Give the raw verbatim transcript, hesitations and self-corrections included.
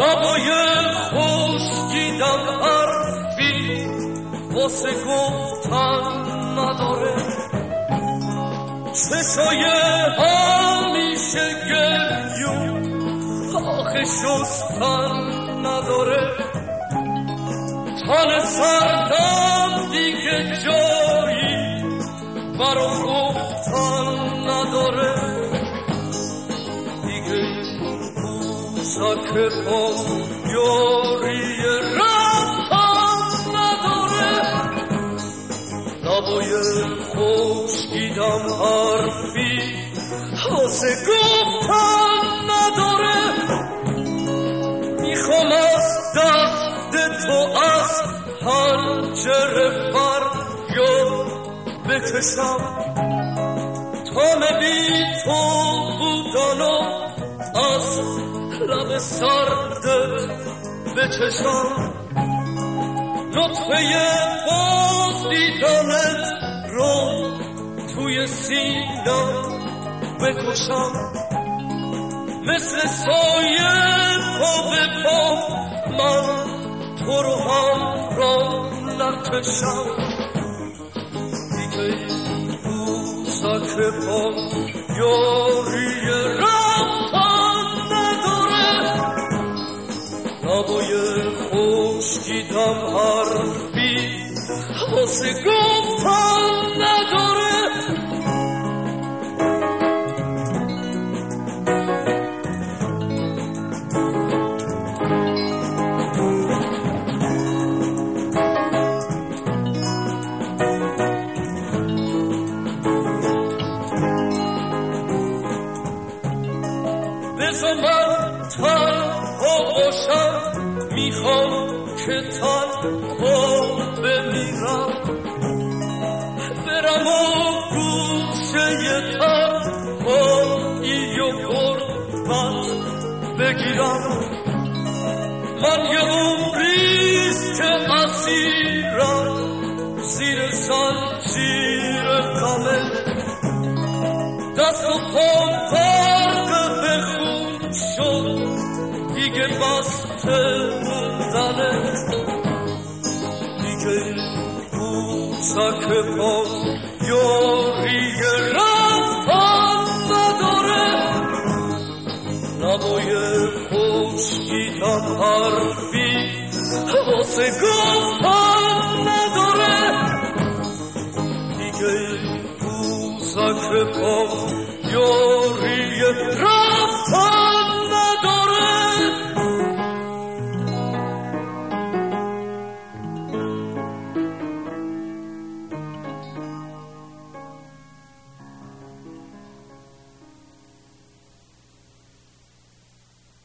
لبای خشکیدم حرفی واسه گفتن نداره، چشای همیشه گریون آخه شستن نداره، تن سردم دیگه جایی برا گفتن نداره، دیگه بوسک پا یاری رفتن نداره، لبای خشکیدم حرفی واسه گفتن نداره، میخوام از دست تو از پنجره فریاد بکشم، تا بی تو بودنو از لب سردت بچشم، نطفه باز دیدنت رو توی سینم بکشم، مثل سایه پا به پا من تو رو هم را نکشم، دیگه بوسک پا یاری رفتن نداره، لبای خشکیدم حرفی واسه گفتن نداره. بذار من تنها باشم، میخوام که تنها بمیرم، برم و گوشه تنهایی و غربت بگیرم، من یه عمریست که اسیرم زیر زنجیر غمت، دست و پام غرق به خون شد دیگه بسته موندنت، دیگه بوسک پا یاری رفتن نداره، لبای خشکیدم حرفی واسه گفتن نداره، دیگه بوسک پا یاری رفتن